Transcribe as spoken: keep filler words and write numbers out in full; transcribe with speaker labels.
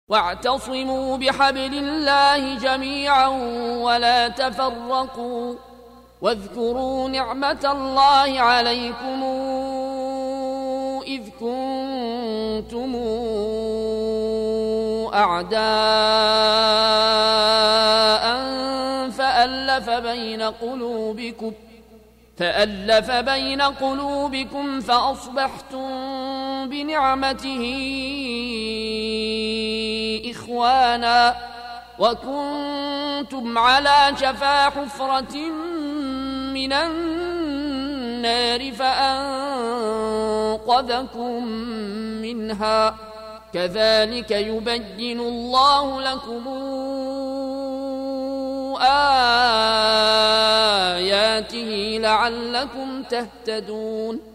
Speaker 1: واعتصموا بحبل الله جميعا ولا تفرقوا واذكروا نعمة الله عليكم إذ كنتم أعداء فألف بين قلوبكم فألف بين قلوبكم فأصبحتم بنعمته إخوانا وكنتم على شفا حفرة من النار فأنقذكم منها كذلك يبين الله لكم آياته لعلكم تهتدون